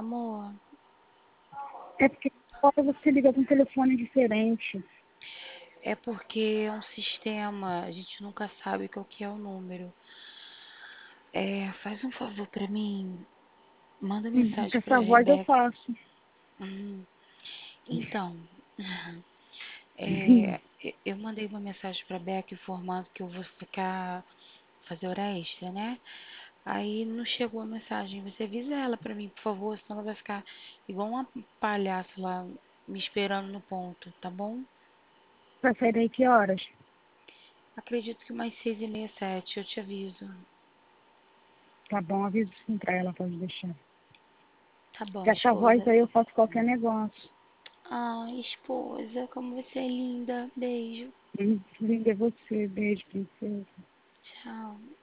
Amor, É porque agora você liga com um telefone diferente. é porque é um sistema, a gente nunca sabe qual que é o número. Faz um favor pra mim, manda Com mensagem pra essa voz eu Rebeca. faço. Hum, Então, eu mandei uma mensagem pra Beca informando que eu vou fazer hora extra, né? Aí não chegou a mensagem. Você avisa ela pra mim, por favor, senão ela vai ficar igual uma palhaça lá me esperando no ponto, tá bom? Vai sair daí que horas? Acredito que umas 6h30, 7, eu te aviso. Tá bom, aviso sim pra ela, pode deixar. Tá bom, Com essa voz esposa. aí eu faço qualquer negócio. Ai, esposa, como você é linda. Beijo. Linda é você, beijo, princesa. Tchau.